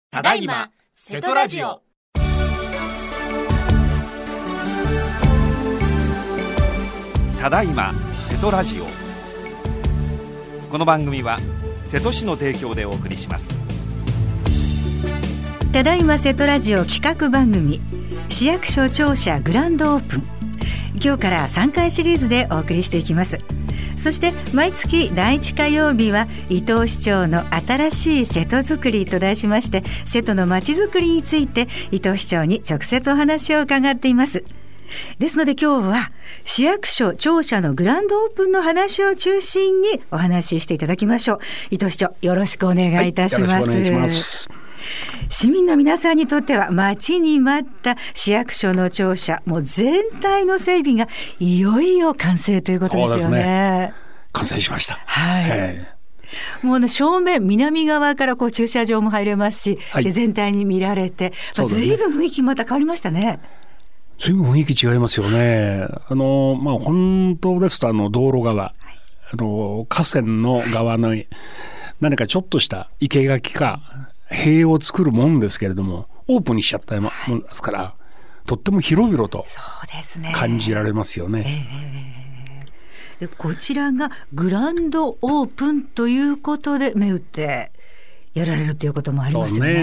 ただいま瀬戸ラジオ。 ただいま瀬戸ラジオ。この番組は瀬戸市の提供でお送りします。 ただいま瀬戸ラジオ企画番組、市役所庁舎グランドオープン、今日から3回シリーズでお送りしていきます。そして毎月第1火曜日は伊藤市長の新しい瀬戸づくりと題しまして、瀬戸のまちづくりについて伊藤市長に直接お話を伺っています。ですので今日は市役所庁舎のグランドオープンの話を中心にお話ししていただきましょう。伊藤市長、よろしくお願いいたします。 よろしくお願いします。 市民の皆さんにとっては待ちに待った市役所の庁舎、もう全体の整備がいよいよ完成ということですよ ね。 完成しました。 はい、もう正面南側から駐車場も入れますし、で全体に見られて、随分雰囲気また変わりましたね。 随分雰囲気違いますよね。本当ですと道路側、河川の側の何かちょっとした生垣か塀を作るもんですけれども、オープンにしちゃったもんですから、とっても広々と感じられますよね。 でこちらがグランドオープンということで目打ってやられるということもありますよね。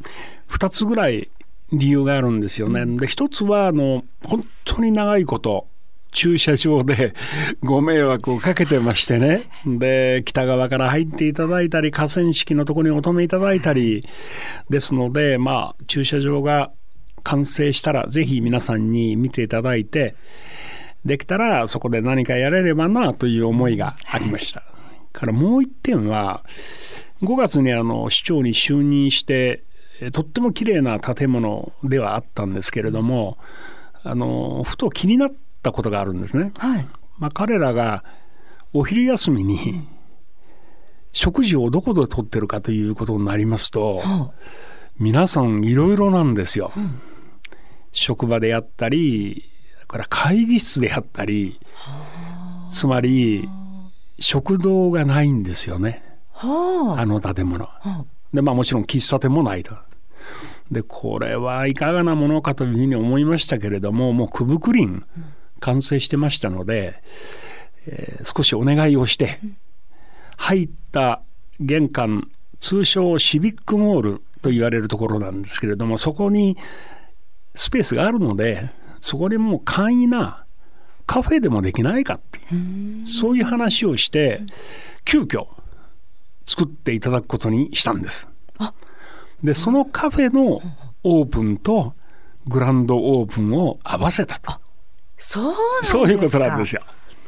2つぐらい理由があるんですよね。で1つは本当に長いこと駐車場でご迷惑をかけてましてね。で北側から入っていただいたり、河川敷のところにお止めいただいたりですので、駐車場が完成したらぜひ皆さんに見ていただいて、できたらそこで何かやれればなという思いがありました。からもう一点は、5月に市長に就任してとっても綺麗な建物ではあったんですけれども、ふと気になったことがあるんですね。彼らがお昼休みに食事をどこでとってるかということになりますと、皆さんいろいろなんですよ。職場であったり、から会議室であったり、つまり食堂がないんですよね、建物で。もちろん喫茶店もないと。でこれはいかがなものかというふうに思いましたけれども、もう九分九厘完成してましたので、少しお願いをして入った玄関、通称シビックモールと言われるところなんですけれども、そこにスペースがあるので、そこにもう簡易なカフェでもできないかっていう、そういう話をして急遽作っていただくことにしたんです。でそのカフェのオープンとグランドオープンを合わせたと。そういうことなんですよ。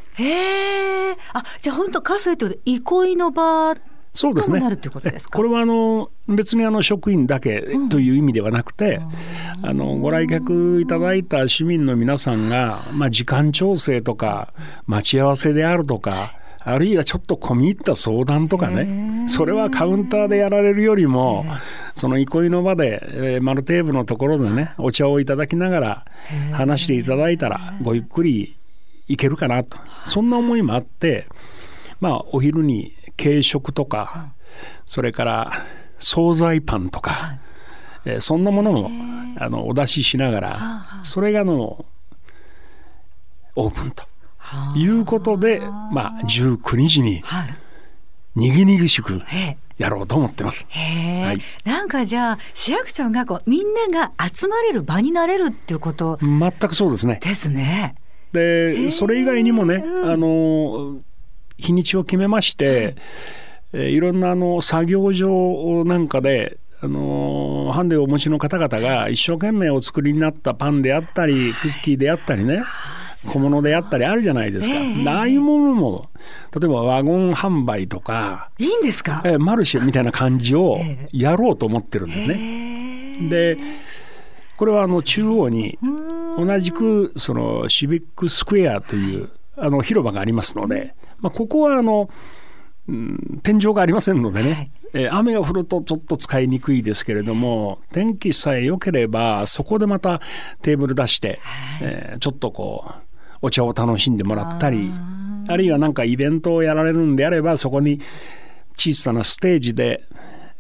じゃあ本当カフェということで憩いの場ともなるということですか。 これは別に職員だけという意味ではなくて、ご来客いただいた市民の皆さんが、時間調整とか待ち合わせであるとか、あるいはちょっと込み入った相談とかね、それはカウンターでやられるよりも、その憩いの場で、丸テーブルのところでね、お茶をいただきながら話していただいたらごゆっくりいけるかなと、そんな思いもあって、お昼に軽食とか、それから惣菜パンとか、そんなものもお出ししながら、それがオープンということで、19日ににぎにぎしくやろうと思ってます。 なんかじゃあ市役所がみんなが集まれる場になれるっていうこと。 全くそうですね。 ですね。 でそれ以外にもね、日にちを決めまして、いろんな作業場なんかでハンデをお持ちの方々が一生懸命お作りになったパンであったりクッキーであったりね、小物であったりあるじゃないですか。ああいうものも例えばワゴン販売とかいいんですか、 マルシェみたいな感じをやろうと思ってるんですね。でこれは中央に同じくそのシビックスクエアという広場がありますので、ここは天井がありませんのでね、雨が降るとちょっと使いにくいですけれども、天気さえ良ければそこでまたテーブル出して、ちょっとお茶を楽しんでもらったり、あるいは何かイベントをやられるんであればそこに小さなステージで、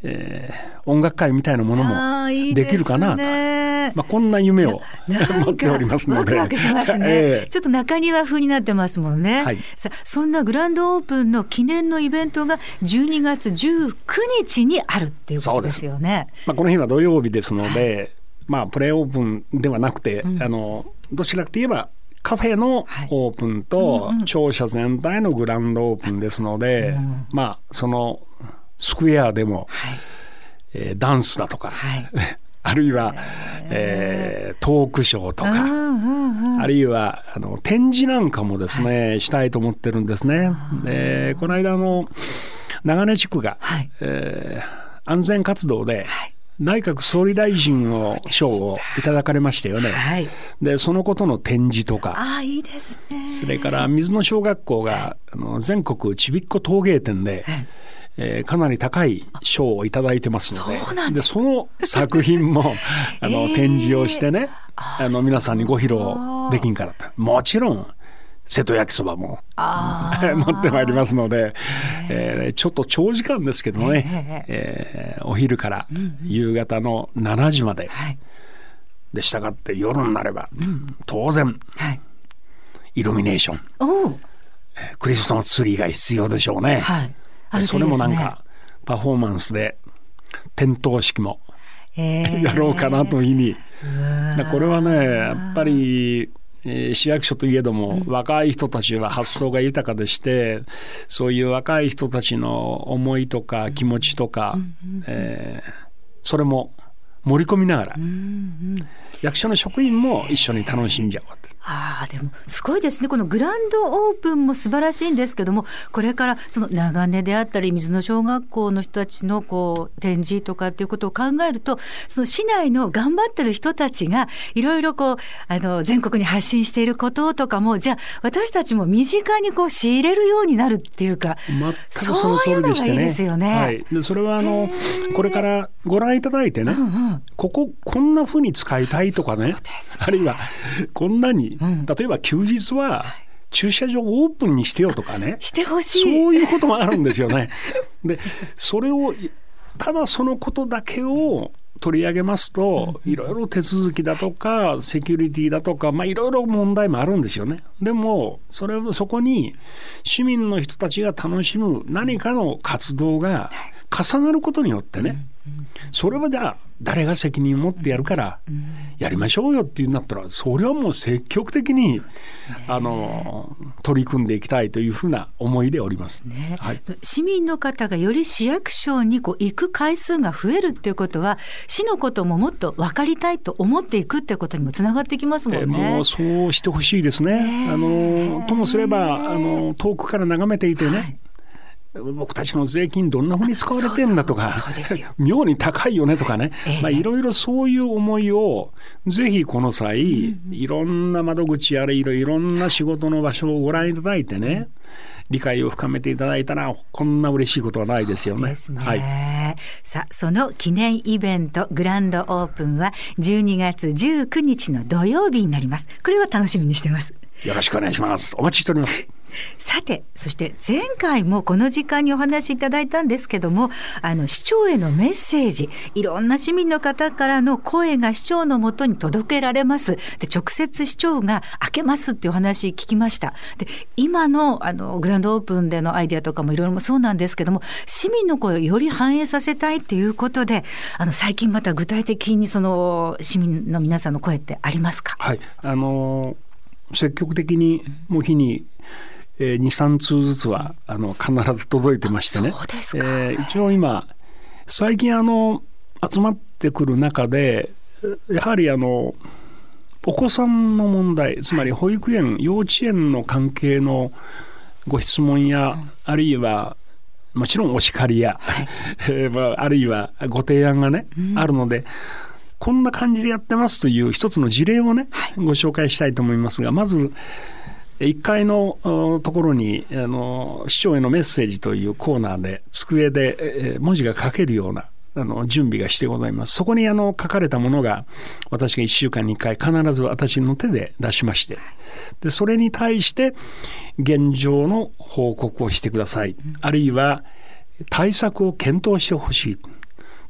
音楽会みたいなものもできるかなと、こんな夢を持っておりますので、 ワクワクしますね。ちょっと中庭風になってますもんね。さあ、そんなグランドオープンの記念のイベントが12月19日にあるっていうことですよね。 この日は土曜日ですので、プレオープンではなくて、どちらかといえばカフェのオープンと庁舎全体のグランドオープンですので、そのスクエアでも、ダンスだとか、あるいは、トークショーとか、あるいは展示なんかもですね、したいと思ってるんですね。でこの間長根地区が、安全活動で、内閣総理大臣の賞をいただかれましたよね。でそのことの展示とか、 いいですね。 それから水野小学校が全国ちびっこ陶芸展で、かなり高い賞をいただいてますの でその作品も展示をしてね、皆さんにご披露できんからと。もちろん瀬戸焼きそばも持ってまいりますので、ちょっと長時間ですけどね、お昼から夕方の7時まで、でしたがって夜になれば、当然、イルミネーション、クリスマスツリーが必要でしょうね。それもなんかパフォーマンスで点灯式もやろうかなというふうに、これはねやっぱり市役所といえども、若い人たちは発想が豊かでして、そういう若い人たちの思いとか気持ちとか、それも盛り込みながら、役所の職員も一緒に楽しんじゃおう。 でもすごいですね。このグランドオープンも素晴らしいんですけども、これからその長根であったり水野小学校の人たちの展示とかっていうことを考えると、その市内の頑張ってる人たちがいろいろ全国に発信していることとかも、じゃあ私たちも身近に仕入れるようになるっていうか、 全くその通りでしてね。そういうのがいいですよね。でそれはこれからご覧いただいてね、こんな風に使いたいとかね、あるいはこんなに、例えば休日は駐車場オープンにしてよとかね、 してほしい、 そういうこともあるんですよね。でそれをただそのことだけを取り上げますと、いろいろ手続きだとかセキュリティだとか、いろいろ問題もあるんですよね。でもそこに市民の人たちが楽しむ何かの活動が重なることによってね、それはじゃあ誰が責任を持ってやるからやりましょうよっていうんだったら、それはもう積極的に、取り組んでいきたいというふうな思いでおります、 市民の方がより市役所に行く回数が増えるっていうことは、市のことももっと分かりたいと思っていくっていうことにもつながってきますもんね。 もうそうしてほしいですね。ともすれば遠くから眺めていてね、僕たちの税金どんなふうに使われてんだとか、妙に高いよねとかね、いろいろそういう思いをぜひこの際、いろんな窓口やいろんな仕事の場所をご覧いただいてね、理解を深めていただいたらこんな嬉しいことはないですよね。 さあ、その記念イベントグランドオープンは12月19日の土曜日になります。これは楽しみにしてます。 よろしくお願いします。お待ちしております。 さて、そして前回もこの時間にお話しいただいたんですけども、市長へのメッセージ、いろんな市民の方からの声が市長のもとに届けられます。で、直接市長が開けますっていう話聞きました。で、今のグランドオープンでのアイデアとかもいろいろそうなんですけども、市民の声をより反映させたいということで、最近また具体的にその市民の皆さんの声ってありますか？ 積極的にもう日に2、3通ずつは必ず届いてましてね。一応今最近集まってくる中で、やはりお子さんの問題、つまり保育園、幼稚園の関係のご質問や、あるいはもちろんお叱りや、あるいはご提案がね、あるので、こんな感じでやってますという一つの事例をね、ご紹介したいと思いますが、まず1階のところに市長へのメッセージというコーナーで机で文字が書けるような準備がしてございます。そこに書かれたものが私が1週間に1回必ず私の手で出しまして、でそれに対して現状の報告をしてください、あるいは対策を検討してほしい、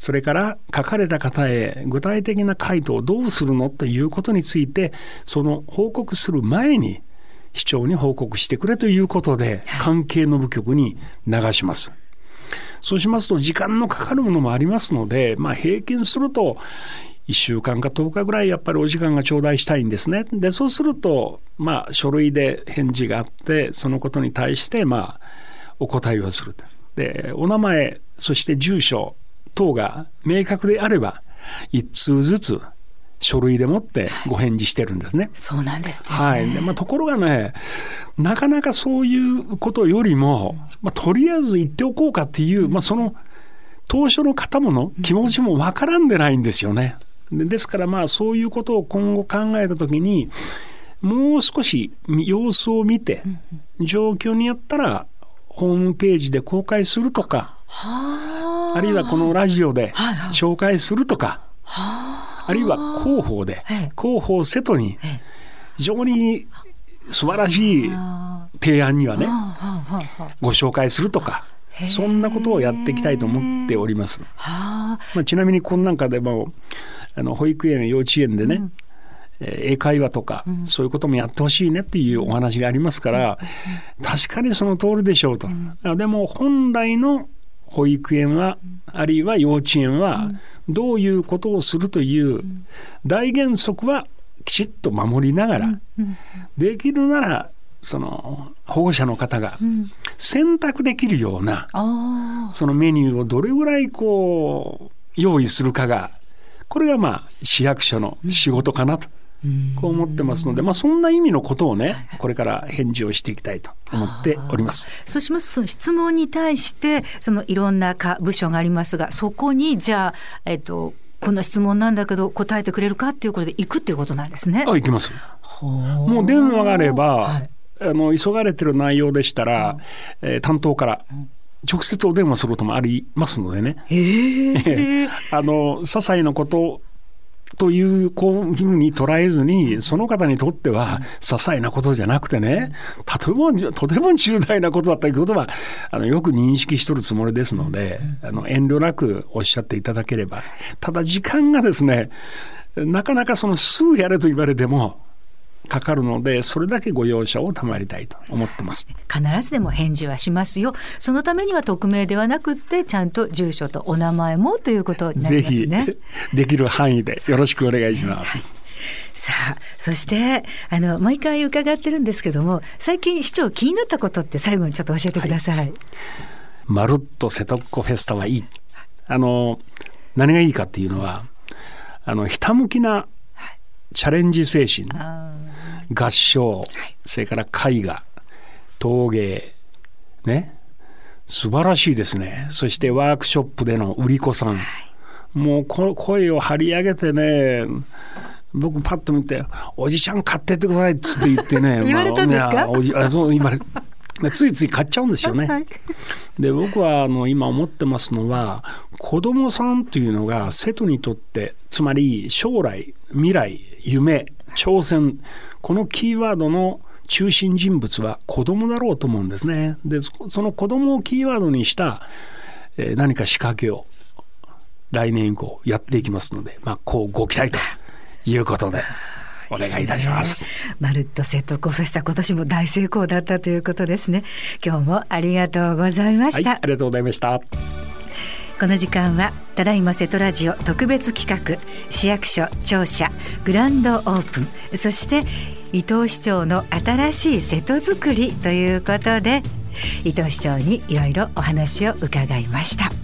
それから書かれた方へ具体的な回答をどうするのということについて、その報告する前に市長に報告してくれということで関係の部局に流します。そうしますと時間のかかるものもありますので、平均すると1週間か10日ぐらいやっぱりお時間が頂戴したいんですね。でそうすると書類で返事があって、そのことに対してお答えをする。でお名前そして住所等が明確であれば1通ずつ書類でもってご返事してるんですね。 そうなんですね。 はい。でところがね、なかなかそういうことよりも、とりあえず言っておこうかっていう、その当初の方もの気持ちもわからんでないんですよね。ですからそういうことを今後考えたときに、もう少し様子を見て、状況によったらホームページで公開するとか、あるいはこのラジオで紹介するとか、あるいは広報で、広報瀬戸に非常に素晴らしい提案にはね、ご紹介するとか、そんなことをやっていきたいと思っております。ちなみにこの中でも保育園幼稚園でね、英会話とか、そういうこともやってほしいねっていうお話がありますから、確かにその通りでしょうと。でも本来の保育園はあるいは幼稚園はどういうことをするという大原則はきちっと守りながら、できるならその保護者の方が選択できるようなそのメニューをどれぐらい用意するかが、これが市役所の仕事かなとこう思ってますので、そんな意味のことをね、これから返事をしていきたいと思っております。 そうしますと、その質問に対してそのいろんな部署がありますが、そこにじゃあ、この質問なんだけど答えてくれるかっていうことで行くっていうことなんですね。 行きます。もう電話があれば、急がれてる内容でしたら、担当から直接お電話することもありますのでね、些細なことというふうに捉えずに、その方にとっては些細なことじゃなくてね、とても重大なことだということはよく認識しとるつもりですので、遠慮なくおっしゃっていただければ。ただ時間がですね、なかなかすぐやれと言われてもかかるので、それだけご容赦を賜りたいと思ってます。 必ずでも返事はしますよ。そのためには匿名ではなくって、ちゃんと住所とお名前もということになりますね。ぜひできる範囲でよろしくお願いします。 さあ、そして毎回伺ってるんですけども、最近市長気になったことって最後にちょっと教えてください。 まるっと瀬戸っ子フェスタはいい。何がいいかっていうのは、ひたむきなチャレンジ精神、合唱、それから絵画、陶芸ね、素晴らしいですね。そしてワークショップでの売り子さん、もう声を張り上げてね、僕パッと見て、おじちゃん買ってってくださいっつって言ってね言われたんですか？ そう言われついつい買っちゃうんですよね。で僕は今思ってますのは、子どもさんというのが瀬戸にとって、つまり将来、未来、夢、挑戦、このキーワードの中心人物は子どもだろうと思うんですね。でその子どもをキーワードにした、何か仕掛けを来年以降やっていきますので、こうご期待ということでお願いいたします。 まるっと瀬戸っ子フェスタ、今年も大成功だったということですね。今日もありがとうございました。 ありがとうございました。 この時間はただいま瀬戸ラジオ特別企画、市役所庁舎グランドオープン、そして伊藤市長の新しい瀬戸づくりということで、伊藤市長にいろいろお話を伺いました。